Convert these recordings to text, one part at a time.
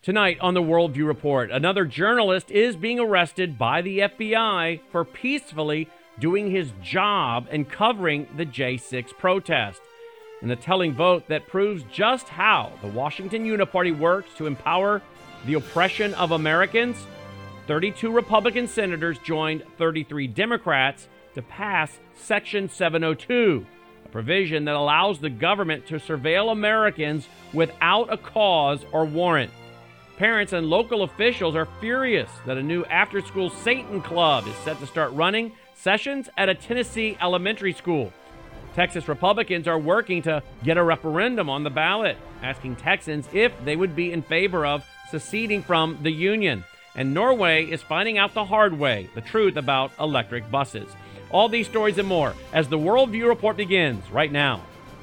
Tonight on the Worldview Report, another journalist is being arrested by the FBI for peacefully doing his job and covering the J6 protest. In a telling vote that proves just how the Washington Uniparty works to empower the oppression of Americans, 32 Republican senators joined 33 Democrats to pass Section 702, a provision that allows the government to surveil Americans without a cause or warrant. Parents and local officials are furious that a new after-school Satan club is set to start running sessions at a Tennessee elementary school. Texas Republicans are working to get a referendum on the ballot, asking Texans if they would be in favor of seceding from the Union. And Norway is finding out the hard way, the truth about electric buses. All these stories and more as the Worldview Report begins right now.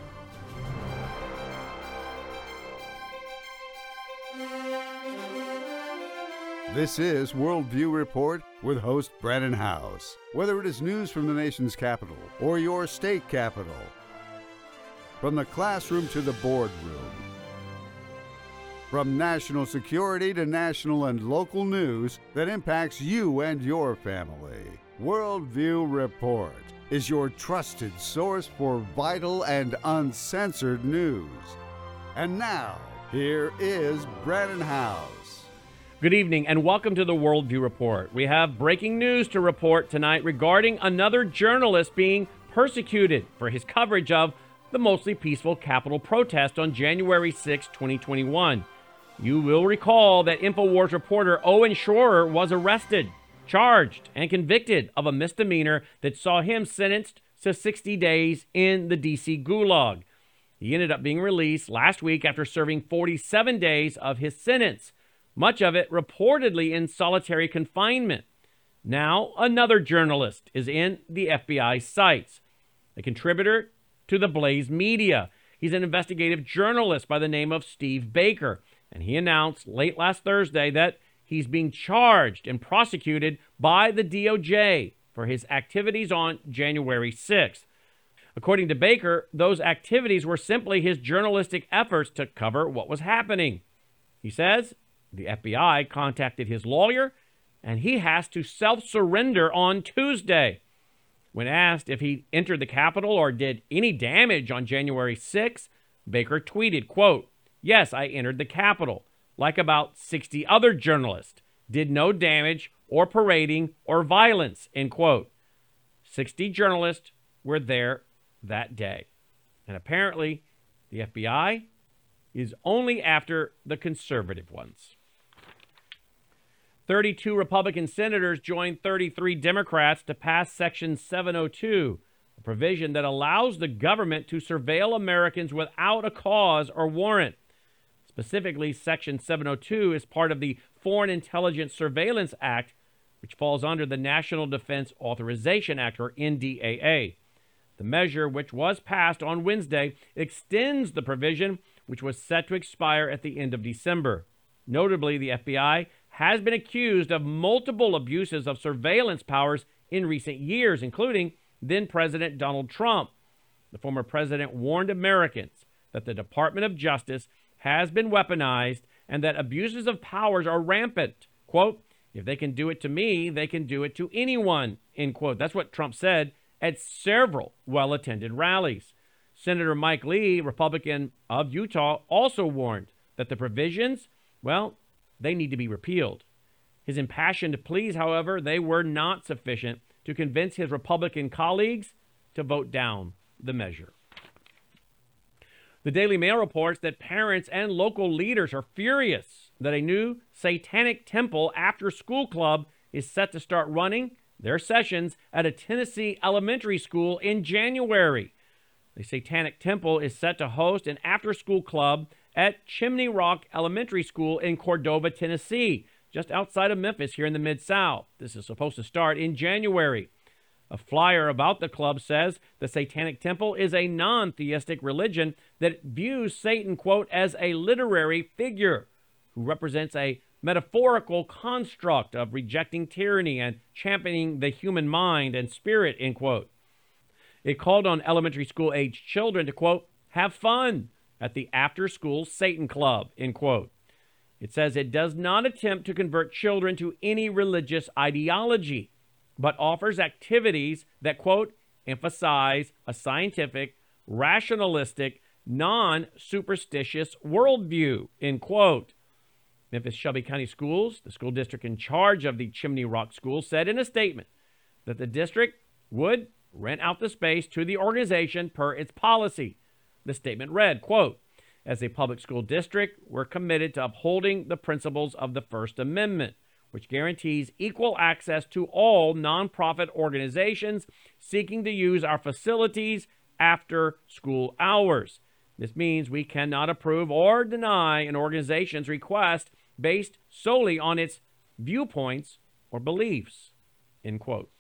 This is Worldview Report with host Brandon House. Whether it is news from the nation's capital or your state capital, from the classroom to the boardroom, from national security to national and local news that impacts you and your family, Worldview Report is your trusted source for vital and uncensored news. And now, here is Brandon House. Good evening and welcome to the Worldview Report. We have breaking news to report tonight regarding another journalist being persecuted for his coverage of the mostly peaceful Capitol protest on January 6, 2021. You will recall that InfoWars reporter Owen Schroyer was arrested, charged, and convicted of a misdemeanor that saw him sentenced to 60 days in the D.C. Gulag. He ended up being released last week after serving 47 days of his sentence, much of it reportedly in solitary confinement. Now, another journalist is in the FBI sights, a contributor to the Blaze Media. He's an investigative journalist by the name of Steve Baker, and he announced late last Thursday that he's being charged and prosecuted by the DOJ for his activities on January 6th. According to Baker, those activities were simply his journalistic efforts to cover what was happening. He says the FBI contacted his lawyer, and he has to self-surrender on Tuesday. When asked if he entered the Capitol or did any damage on January 6, Baker tweeted, quote, "Yes, I entered the Capitol, like about 60 other journalists, did no damage or parading or violence," end quote. 60 journalists were there that day. And apparently, the FBI is only after the conservative ones. 32 Republican senators joined 33 Democrats to pass Section 702, a provision that allows the government to surveil Americans without a cause or warrant. Specifically, Section 702 is part of the Foreign Intelligence Surveillance Act, which falls under the National Defense Authorization Act, or NDAA. The measure, which was passed on Wednesday, extends the provision, which was set to expire at the end of December. Notably, the FBI has been accused of multiple abuses of surveillance powers in recent years, including then-President Donald Trump. The former president warned Americans that the Department of Justice has been weaponized and that abuses of powers are rampant. Quote, "If they can do it to me, they can do it to anyone," end quote. That's what Trump said at several well-attended rallies. Senator Mike Lee, Republican of Utah, also warned that the provisions, well, they need to be repealed. His impassioned pleas, however, they were not sufficient to convince his Republican colleagues to vote down the measure. The Daily Mail reports that parents and local leaders are furious that a new Satanic Temple after-school club is set to start running their sessions at a Tennessee elementary school in January. The Satanic Temple is set to host an after-school club at Chimney Rock Elementary School in Cordova, Tennessee, just outside of Memphis here in the Mid-South. This is supposed to start in January. A flyer about the club says the Satanic Temple is a non-theistic religion that views Satan, quote, as a literary figure who represents a metaphorical construct of rejecting tyranny and championing the human mind and spirit, end quote. It called on elementary school-aged children to, quote, have fun at the after-school Satan Club, end quote. It says it does not attempt to convert children to any religious ideology, but offers activities that, quote, emphasize a scientific, rationalistic, non-superstitious worldview, end quote. Memphis Shelby County Schools, the school district in charge of the Chimney Rock School, said in a statement that the district would rent out the space to the organization per its policy. The statement read, quote, as a public school district, we're committed to upholding the principles of the First Amendment, which guarantees equal access to all nonprofit organizations seeking to use our facilities after school hours. This means we cannot approve or deny an organization's request based solely on its viewpoints or beliefs, end quote.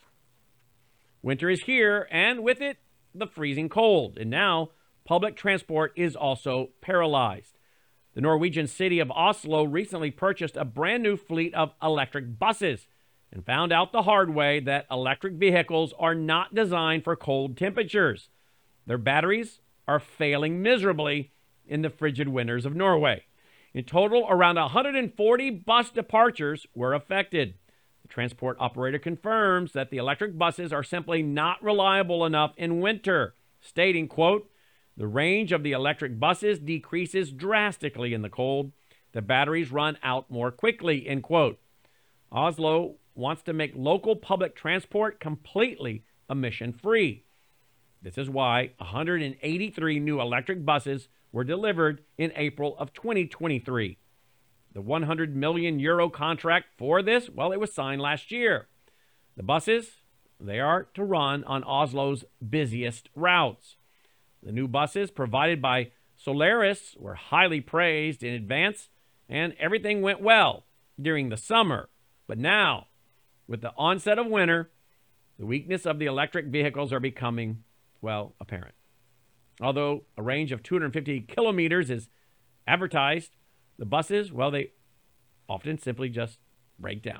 Winter is here, and with it, the freezing cold. And now, public transport is also paralyzed. The Norwegian city of Oslo recently purchased a brand new fleet of electric buses and found out the hard way that electric vehicles are not designed for cold temperatures. Their batteries are failing miserably in the frigid winters of Norway. In total, around 140 bus departures were affected. The transport operator confirms that the electric buses are simply not reliable enough in winter, stating, quote, the range of the electric buses decreases drastically in the cold. The batteries run out more quickly, end quote. Oslo wants to make local public transport completely emission-free. This is why 183 new electric buses were delivered in April of 2023. The 100 million euro contract for this, well, it was signed last year. The buses, they are to run on Oslo's busiest routes. The new buses provided by Solaris were highly praised in advance, and everything went well during the summer. But now, with the onset of winter, the weakness of the electric vehicles are becoming, well, apparent. Although a range of 250 kilometers is advertised, the buses, well, they often simply just break down.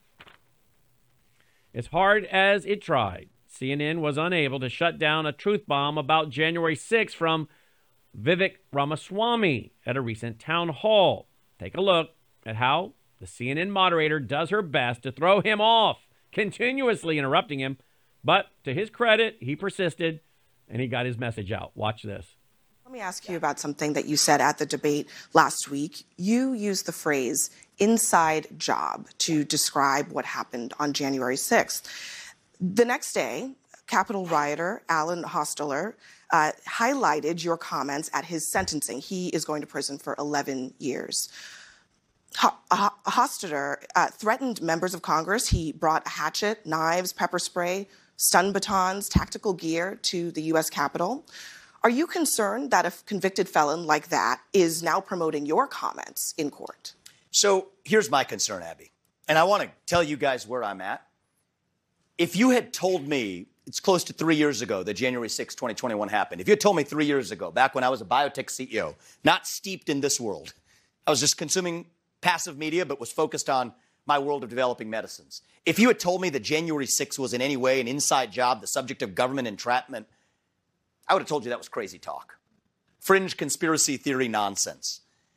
As hard as it tried, CNN was unable to shut down a truth bomb about January 6 from Vivek Ramaswamy at a recent town hall. Take a look at how the CNN moderator does her best to throw him off, continuously interrupting him. But to his credit, he persisted and he got his message out. Watch this. Let me ask you about something that you said at the debate last week. You used the phrase inside job to describe what happened on January 6th. The next day, Capitol rioter Alan Hostetter highlighted your comments at his sentencing. He is going to prison for 11 years. Hostetter threatened members of Congress. He brought a hatchet, knives, pepper spray, stun batons, tactical gear to the U.S. Capitol. Are you concerned that a convicted felon like that is now promoting your comments in court? So here's my concern, Abby. And I want to tell you guys where I'm at. If you had told me, it's close to 3 years ago that January 6, 2021 happened. If you had told me 3 years ago, back when I was a biotech CEO, not steeped in this world, I was just consuming passive media, but was focused on my world of developing medicines. If you had told me that January 6 was in any way an inside job, the subject of government entrapment, I would have told you that was crazy talk. Fringe conspiracy theory nonsense.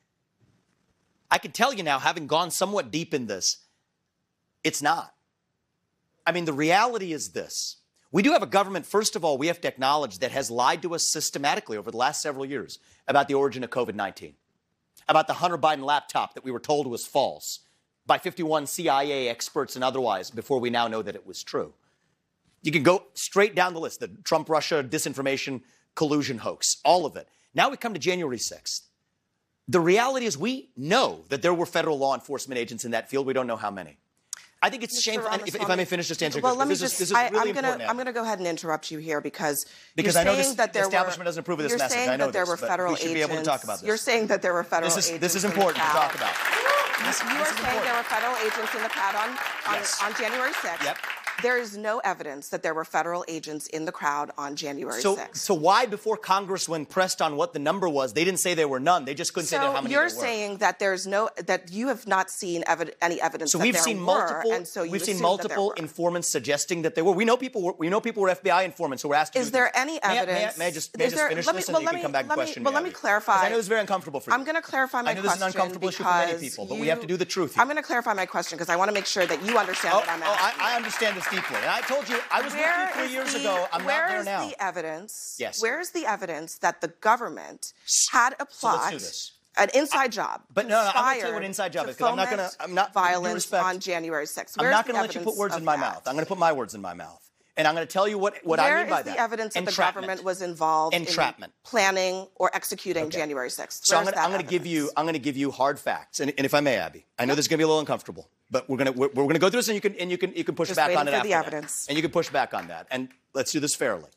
I can tell you now, having gone somewhat deep in this, it's not. I mean, the reality is this. We do have a government, first of all, we have to acknowledge, that has lied to us systematically over the last several years about the origin of COVID-19, about the Hunter Biden laptop that we were told was false by 51 CIA experts and otherwise before we now know that it was true. You can go straight down the list, the Trump-Russia disinformation collusion hoax, all of it. Now we come to January 6th. The reality is we know that there were federal law enforcement agents in that field. We don't know how many. I think it's shameful. If I may finish just answering, well, let me this is really important. I'm going to go ahead and interrupt you here because I know this, the establishment doesn't approve of this message. I know there were federal we should be able to talk about this. You're saying that there were federal agents. This is important to talk about. You are saying there were federal agents in the pad on January 6th. Yep. There is no evidence that there were federal agents in the crowd on January 6th. So why, before Congress, when pressed on what the number was, they didn't say there were none? They just couldn't say how many there were. So you're saying that that you have not seen any evidence that there were. We've seen multiple informants suggesting that there were. We know people were FBI informants who were asked to do this. Is there any evidence? May I just finish this, and you can come back and question me? Well, let me clarify. I know it's very uncomfortable for you. I'm going to clarify my question. I know this is an uncomfortable issue for many people, but we have to do the truth here. I'm going to clarify my question because I want to make sure that you understand what I'm asking. I understand this deeply. And I told you, I was with you 3 years ago. I'm not there now. Where is the evidence? Yes. Where is the evidence that the government had a plot? So let's do this. An inside job. But no, I'm going to tell you what an inside job is, because I'm not violence on January 6th. I'm not going to let you put words in my mouth. I'm going to put my words in my mouth. And I'm going to tell you what I mean by that. Where is the evidence that the government was involved in planning or executing January 6th? So I'm going to give you hard facts. And if I may, Abby, I know this is going to be a little uncomfortable, but we're going to go through this, and you can push back on it after that. And you can push back on that. And let's do this fairly.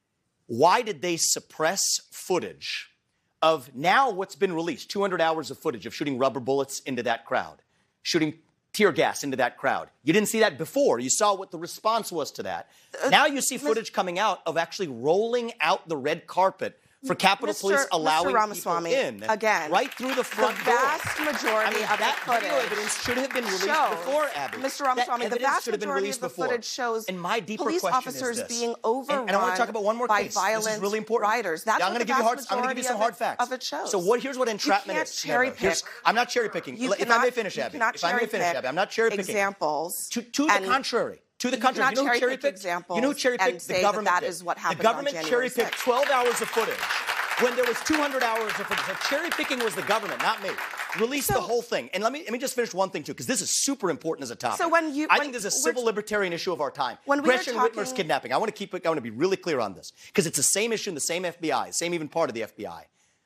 Why did they suppress footage of now what's been released, 200 hours of footage of shooting rubber bullets into that crowd, shooting tear gas into that crowd? You didn't see that before. You saw what the response was to that. Now you see footage coming out of actually rolling out the red carpet for Capitol Police allowing people in, again, right through the front door. The vast majority of the footage evidence should have been released before, Abby. Mr. Ramaswamy, the vast majority of the footage shows police officers being overrun and I want to talk about one more by case. violent this is really important. riders. That's I'm going to give you some hard facts. Of it shows. So here's what entrapment you is. Cherry pick. I'm not cherry picking. If I may finish, Abby. If I may finish, Abby. I'm not cherry picking. Examples. To the contrary. To the contrary. You know who cherry picked? You know who cherry picked? The government. That is what happened. The government cherry picked 12 hours of footage. When there was 200 hours of footage. So cherry picking was the government, not me. Release the whole thing. And let me just finish one thing, too, because this is super important as a topic. So I think this is a civil libertarian issue of our time. Gretchen Whitmer's kidnapping. I want to be really clear on this, because it's the same issue in the same FBI, same even part of the FBI.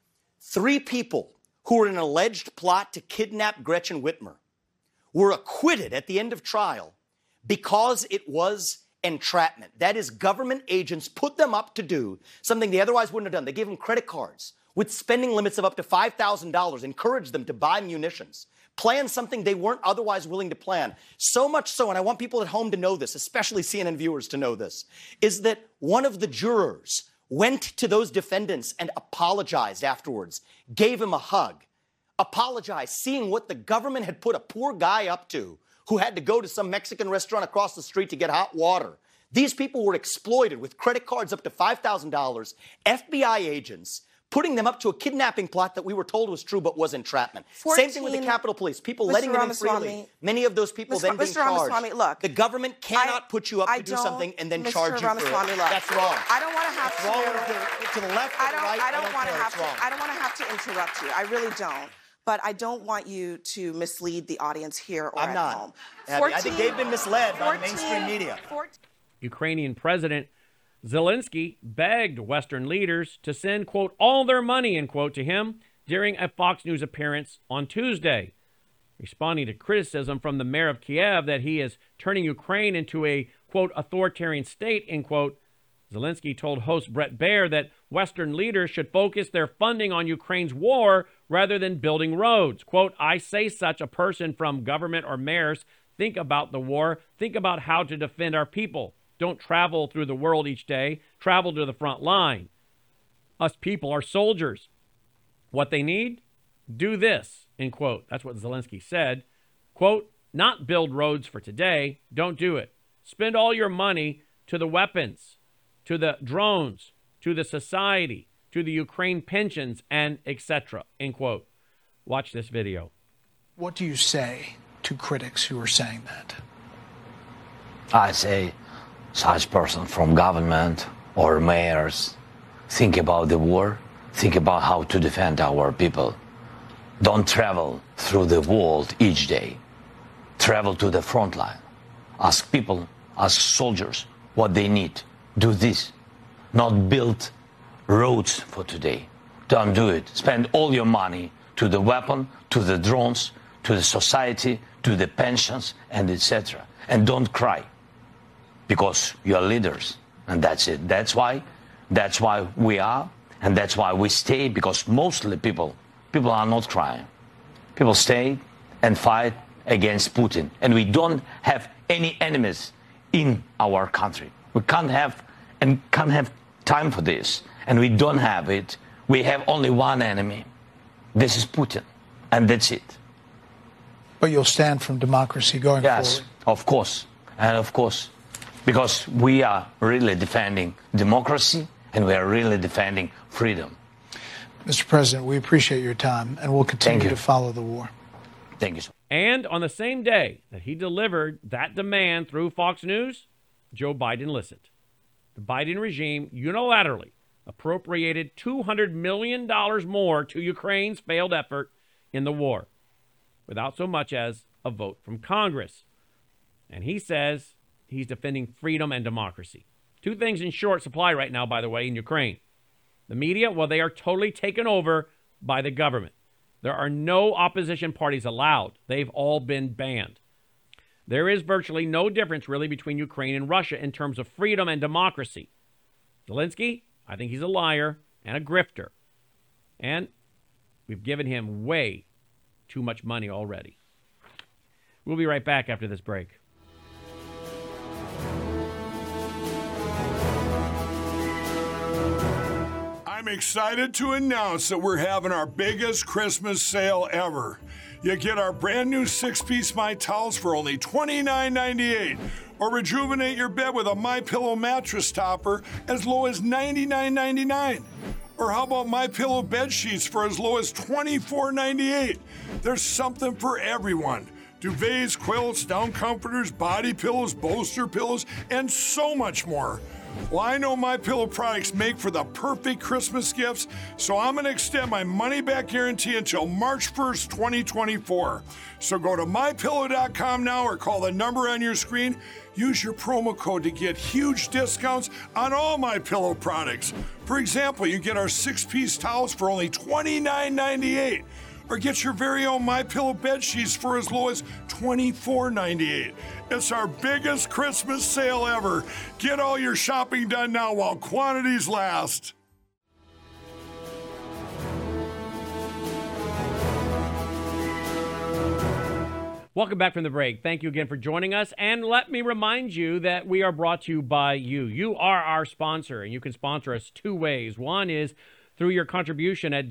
3 people who were in an alleged plot to kidnap Gretchen Whitmer were acquitted at the end of trial because it was entrapment. That is, government agents put them up to do something they otherwise wouldn't have done. They gave them credit cards with spending limits of up to $5,000, encouraged them to buy munitions, plan something they weren't otherwise willing to plan. So much so, and I want people at home to know this, especially CNN viewers to know this, is that one of the jurors went to those defendants and apologized afterwards, gave him a hug, apologized, seeing what the government had put a poor guy up to who had to go to some Mexican restaurant across the street to get hot water. These people were exploited with credit cards up to $5,000, FBI agents putting them up to a kidnapping plot that we were told was true but was entrapment. Same thing with the Capitol Police, people letting them in freely. Many of those people then being charged. Look, the government cannot put you up to do something and then charge you for it. That's wrong. I don't want to have to the left or the right. I don't want to have to interrupt you. I really don't. But I don't want you to mislead the audience here or at home. I think they've been misled by the mainstream media. Ukrainian President Zelensky begged Western leaders to send, quote, all their money, end quote, to him during a Fox News appearance on Tuesday. Responding to criticism from the mayor of Kiev that he is turning Ukraine into a, quote, authoritarian state, end quote, Zelensky told host Bret Baier that Western leaders should focus their funding on Ukraine's war rather than building roads. Quote, I say such a person from government or mayors, think about the war, think about how to defend our people. Don't travel through the world each day, travel to the front line. Us people are soldiers. What they need? Do this, end quote. That's what Zelensky said. Quote, not build roads for today, don't do it. Spend all your money to the weapons, to the drones, to the society, to the Ukraine pensions, and etc., end quote. Watch this video. What do you say to critics who are saying that? I say such person from government or mayors, think about the war, think about how to defend our people. Don't travel through the world each day. Travel to the front line. Ask people, ask soldiers what they need. Do this. Not build roads for today. Don't do it. Spend all your money to the weapon, to the drones, to the society, to the pensions, and etc. And don't cry, because you are leaders, and that's it. That's why we are, and that's why we stay, because mostly people are not crying. People stay and fight against Putin, and we don't have any enemies in our country. We can't have time for this, and we don't have it. We have only one enemy. This is Putin, and that's it. But you'll stand from democracy going forward. Yes, of course, and of course, because we are really defending democracy, and we are really defending freedom. Mr. President, we appreciate your time, and we'll continue to follow the war. Thank you, sir. And on the same day that he delivered that demand through Fox News, Joe Biden listened. The Biden regime unilaterally appropriated $200 million more to Ukraine's failed effort in the war, without so much as a vote from Congress. And he says he's defending freedom and democracy. Two things in short supply right now, by the way, in Ukraine. The media, well, they are totally taken over by the government. There are no opposition parties allowed. They've all been banned. There is virtually no difference, really, between Ukraine and Russia in terms of freedom and democracy. Zelensky, I think he's a liar and a grifter. And we've given him way too much money already. We'll be right back after this break. I'm excited to announce that we're having our biggest Christmas sale ever. You get our brand new 6-piece My Towels for only $29.98, or rejuvenate your bed with a MyPillow mattress topper as low as $99.99. Or how about MyPillow bed sheets for as low as $24.98? There's something for everyone. Duvets, quilts, down comforters, body pillows, bolster pillows, and so much more. Well, I know MyPillow products make for the perfect Christmas gifts, so I'm going to extend my money-back guarantee until March 1st, 2024. So go to MyPillow.com now or call the number on your screen. Use your promo code to get huge discounts on all MyPillow products. For example, you get our 6-piece towels for only $29.98. Or get your very own MyPillow bed sheets for as low as $24.98. It's our biggest Christmas sale ever. Get all your shopping done now while quantities last. Welcome back from the break. Thank you again for joining us. And let me remind you that we are brought to you by you. You are our sponsor, and you can sponsor us two ways. One is through your contribution at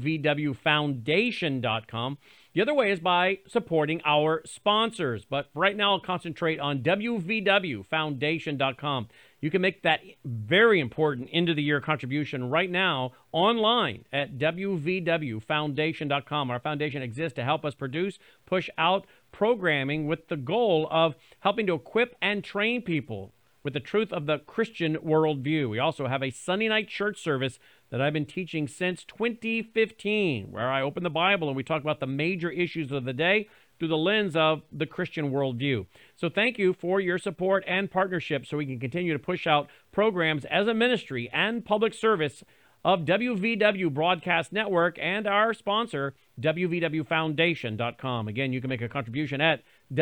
wvwfoundation.com. The other way is by supporting our sponsors. But right now, I'll concentrate on wvwfoundation.com. You can make that very important end-of-the-year contribution right now online at wvwfoundation.com. Our foundation exists to help us produce, push out programming with the goal of helping to equip and train people with the truth of the Christian worldview. We also have a Sunday night church service that I've been teaching since 2015, where I open the Bible and we talk about the major issues of the day through the lens of the Christian worldview. So thank you for your support and partnership so we can continue to push out programs as a ministry and public service of WVW Broadcast Network and our sponsor, wvwfoundation.com. Again, you can make a contribution at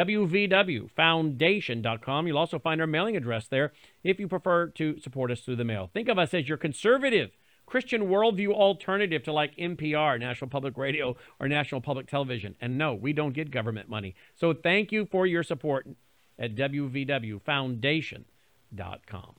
wvwfoundation.com. You'll also find our mailing address there if you prefer to support us through the mail. Think of us as your conservative Christian worldview alternative to like NPR, National Public Radio, or National Public Television. And no, we don't get government money. So thank you for your support at wvwfoundation.com.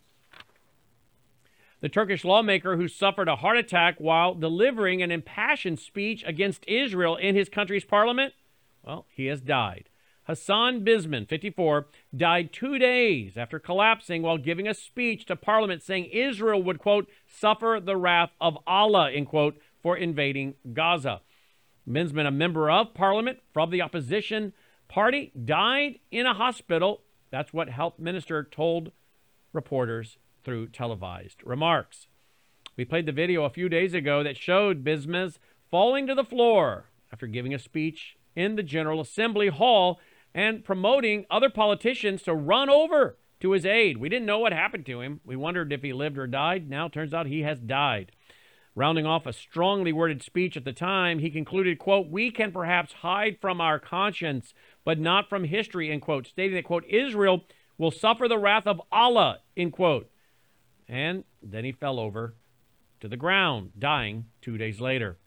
The Turkish lawmaker who suffered a heart attack while delivering an impassioned speech against Israel in his country's parliament, well, he has died. Hassan Bizman, 54, died 2 days after collapsing while giving a speech to Parliament saying Israel would, quote, suffer the wrath of Allah, end quote, for invading Gaza. Bizman, a member of Parliament from the opposition party, died in a hospital. That's what Health Minister told reporters through televised remarks. We played the video a few days ago that showed Bizman falling to the floor after giving a speech in the General Assembly Hall and promoting other politicians to run over to his aid. We didn't know what happened to him. We wondered if he lived or died. Now it turns out he has died. Rounding off a strongly worded speech at the time, he concluded, quote, we can perhaps hide from our conscience, but not from history, end quote, stating that, quote, Israel will suffer the wrath of Allah, end quote. And then he fell over to the ground, dying 2 days later.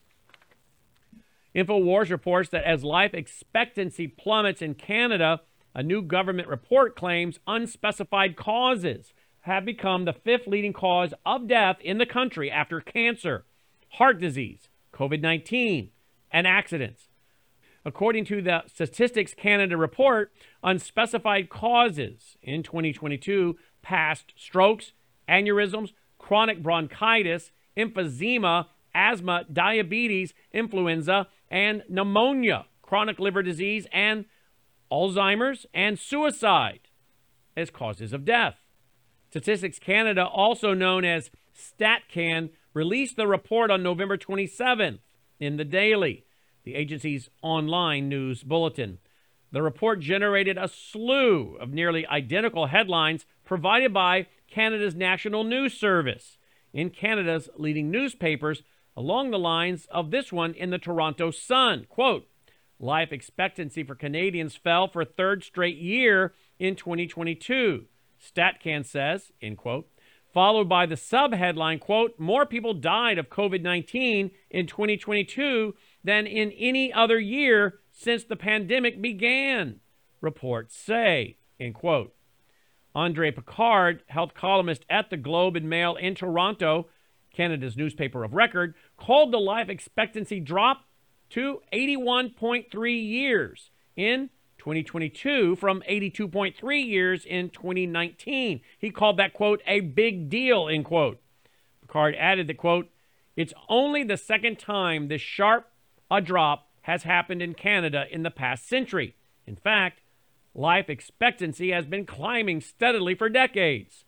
InfoWars reports that as life expectancy plummets in Canada, A new government report claims unspecified causes have become the 5th leading cause of death in the country after cancer, heart disease, COVID-19, and accidents. According to the Statistics Canada report, unspecified causes in 2022 passed strokes, aneurysms, chronic bronchitis, emphysema, asthma, diabetes, influenza, and pneumonia, chronic liver disease, and Alzheimer's, and suicide as causes of death. Statistics Canada, also known as StatCan, released the report on November 27th in The Daily, the agency's online news bulletin. The report generated a slew of nearly identical headlines provided by Canada's National News Service in Canada's leading newspapers, along the lines of this one in the Toronto Sun. Quote, life expectancy for Canadians fell for a 3rd straight year in 2022, StatCan says, end quote, followed by the sub-headline, quote, more people died of COVID-19 in 2022 than in any other year since the pandemic began, reports say, end quote. Andre Picard, health columnist at the Globe and Mail in Toronto, Canada's newspaper of record, called the life expectancy drop to 81.3 years in 2022 from 82.3 years in 2019. He called that, quote, a big deal, end quote. Picard added that, quote, it's only the 2nd time this sharp a drop has happened in Canada in the past century. In fact, life expectancy has been climbing steadily for decades.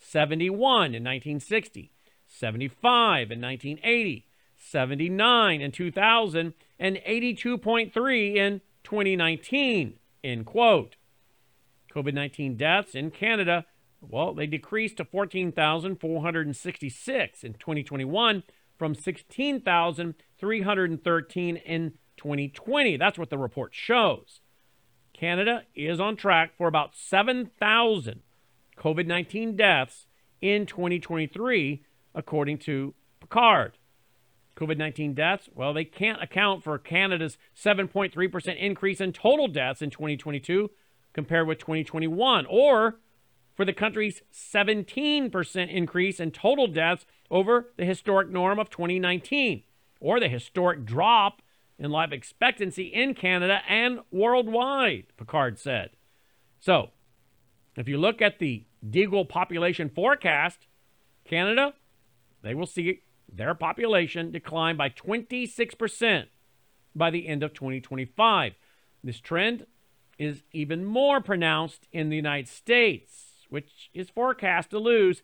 71 in 1960, 75 in 1980, 79 in 2000, and 82.3 in 2019, end quote. COVID-19 deaths in Canada, well, they decreased to 14,466 in 2021 from 16,313 in 2020. That's what the report shows. Canada is on track for about 7,000 COVID-19 deaths in 2023, according to Picard. COVID-19 deaths, well, they can't account for Canada's 7.3% increase in total deaths in 2022 compared with 2021, or for the country's 17% increase in total deaths over the historic norm of 2019, or the historic drop in life expectancy in Canada and worldwide, Picard said. So, if you look at the Deagle population forecast, Canada, they will see their population decline by 26% by the end of 2025. This trend is even more pronounced in the United States, which is forecast to lose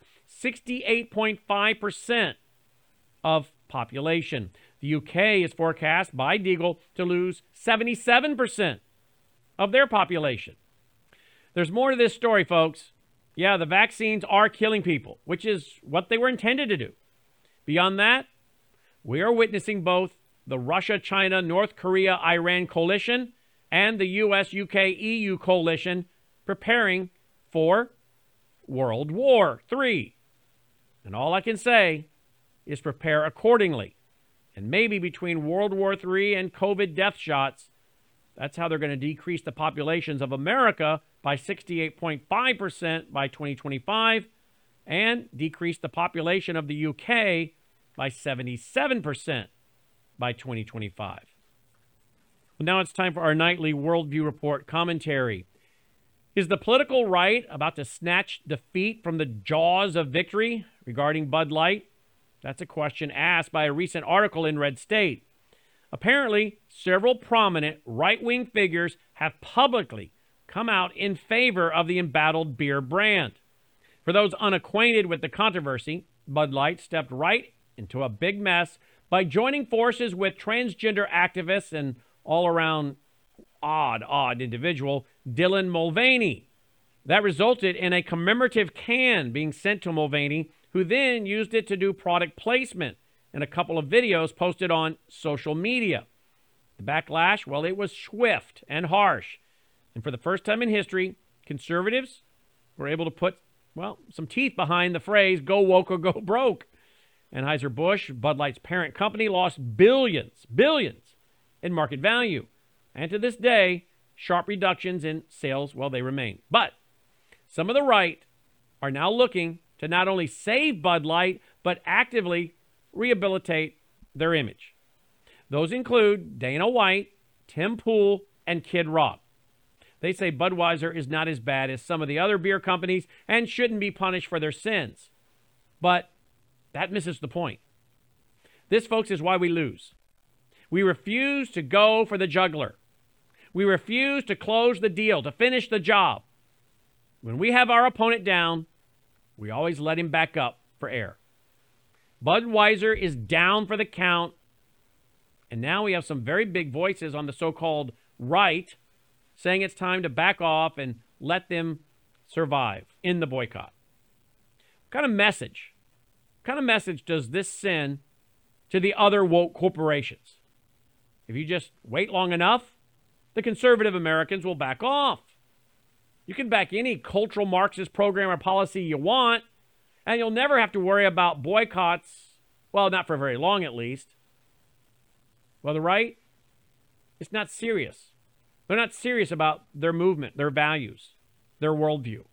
68.5% of population. The UK is forecast by Deagle to lose 77% of their population. There's more to this story, folks. Yeah, the vaccines are killing people, which is what they were intended to do. Beyond that, we are witnessing both the Russia, China, North Korea, Iran coalition and the US, UK, EU coalition preparing for World War III. And all I can say is prepare accordingly. And maybe between World War III and COVID death shots, that's how they're going to decrease the populations of America by 68.5% by 2025 and decrease the population of the UK by 77% by 2025. Well, now it's time for our nightly Worldview Report commentary. Is the political right about to snatch defeat from the jaws of victory regarding Bud Light? That's a question asked by a recent article in Red State. Apparently, several prominent right-wing figures have publicly come out in favor of the embattled beer brand. For those unacquainted with the controversy, Bud Light stepped right into a big mess by joining forces with transgender activists and all-around odd individual, Dylan Mulvaney. That resulted in a commemorative can being sent to Mulvaney, who then used it to do product placement in a couple of videos posted on social media. The backlash, well, it was swift and harsh. And for the first time in history, conservatives were able to put, well, some teeth behind the phrase, go woke or go broke. Anheuser-Busch, Bud Light's parent company, lost billions in market value. And to this day, sharp reductions in sales, well, they remain. But some of the right are now looking to not only save Bud Light, but actively rehabilitate their image. Those include Dana White, Tim Pool, and Kid Rock. They say Budweiser is not as bad as some of the other beer companies and shouldn't be punished for their sins. But that misses the point. This, folks, is why we lose. We refuse to go for the juggler. We refuse to close the deal, to finish the job. When we have our opponent down, we always let him back up for air. Budweiser is down for the count. And now we have some very big voices on the so-called right saying it's time to back off and let them survive in the boycott. What kind of message does this send to the other woke corporations? If you just wait long enough, the conservative Americans will back off. You can back any cultural Marxist program or policy you want, and you'll never have to worry about boycotts, well, not for very long at least. Well, the right, it's not serious. They're not serious about their movement, their values, their worldview.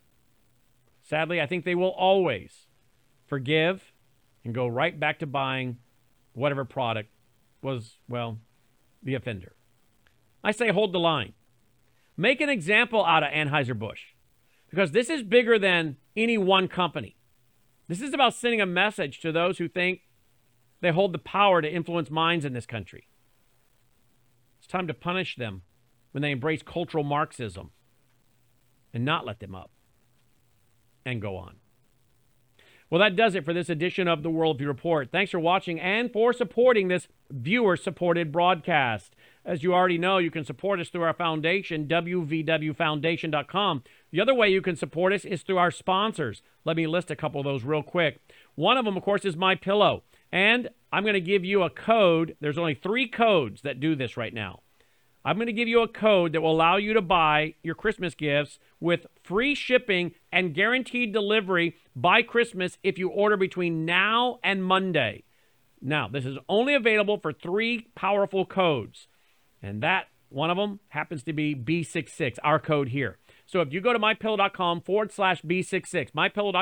Sadly, I think they will always forgive and go right back to buying whatever product was, well, the offender. I say hold the line. Make an example out of Anheuser-Busch, because this is bigger than any one company. This is about sending a message to those who think they hold the power to influence minds in this country. It's time to punish them when they embrace cultural Marxism and not let them up and go on. Well, that does it for this edition of the Worldview Report. Thanks for watching and for supporting this viewer-supported broadcast. As you already know, you can support us through our foundation, wvwfoundation.com. The other way you can support us is through our sponsors. Let me list a couple of those real quick. One of them, of course, is MyPillow. And I'm going to give you a code. There's only 3 codes that do this right now. I'm going to give you a code that will allow you to buy your Christmas gifts with free shipping and guaranteed delivery by Christmas if you order between now and Monday. Now, this is only available for 3 powerful codes. And that one of them happens to be B66, our code here. So if you go to mypillow.com/B66,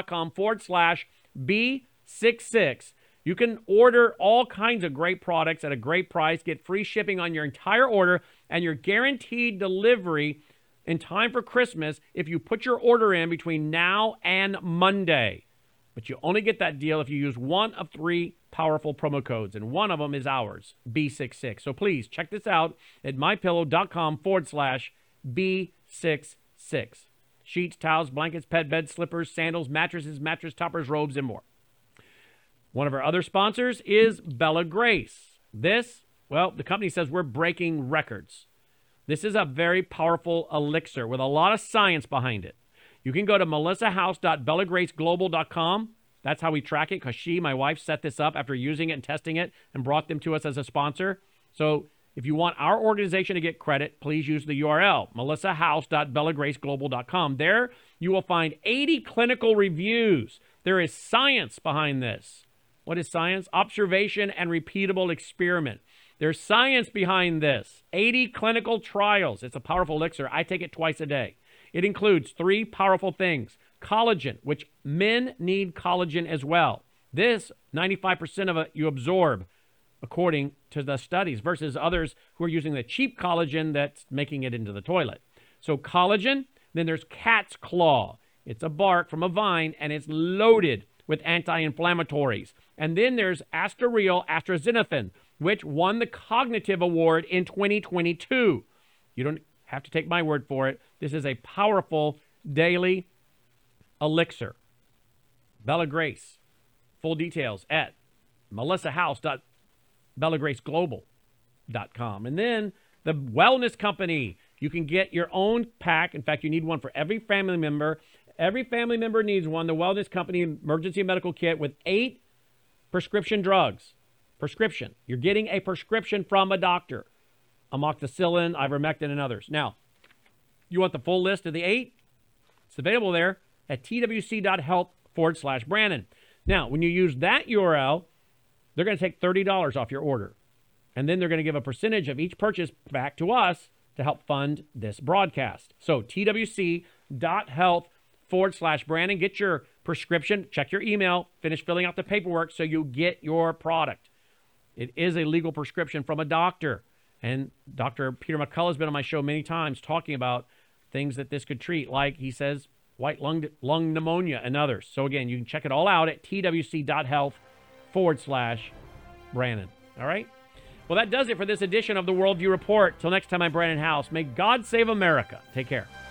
mypillow.com/B66, you can order all kinds of great products at a great price, get free shipping on your entire order, and your guaranteed delivery in time for Christmas if you put your order in between now and Monday. But you only get that deal if you use one of 3 powerful promo codes, and one of them is ours, B66. So please check this out at mypillow.com/B66. Sheets, towels, blankets, pet beds, slippers, sandals, mattresses, mattress toppers, robes, and more. One of our other sponsors is Bella Grace. This, well, the company says we're breaking records. This is a very powerful elixir with a lot of science behind it. You can go to melissahouse.bellagraceglobal.com. That's how we track it, because my wife, set this up after using it and testing it and brought them to us as a sponsor. So if you want our organization to get credit, please use the URL, melissahouse.bellagraceglobal.com. There you will find 80 clinical reviews. There is science behind this. What is science? Observation and repeatable experiment. There's science behind this. 80 clinical trials. It's a powerful elixir. I take it twice a day. It includes 3 powerful things. Collagen, which men need collagen as well. This, 95% of it you absorb, according to the studies, versus others who are using the cheap collagen that's making it into the toilet. So collagen, then there's cat's claw. It's a bark from a vine, and it's loaded with anti-inflammatories. And then there's Astareal Astaxanthin, which won the Cognitive Award in 2022. You don't have to take my word for it. This is a powerful daily elixir. Bella Grace. Full details at melissahouse.bellagraceglobal.com. And then the Wellness Company. You can get your own pack. In fact, you need one for every family member. Every family member needs one. The Wellness Company Emergency Medical Kit with 8 prescription drugs. Prescription. You're getting a prescription from a doctor. Amoxicillin, ivermectin, and others. Now, you want the full list of the 8? It's available there at twc.health/Brandon. Now, when you use that URL, they're going to take $30 off your order. And then they're going to give a percentage of each purchase back to us to help fund this broadcast. So twc.health/Brandon. Get your prescription, check your email, finish filling out the paperwork so you get your product. It is a legal prescription from a doctor. And Dr. Peter McCullough has been on my show many times talking about things that this could treat, like he says, white lung pneumonia and others. So again, you can check it all out at twc.health/Brandon. All right? Well, that does it for this edition of the Worldview Report. Till next time, I'm Brandon House. May God save America. Take care.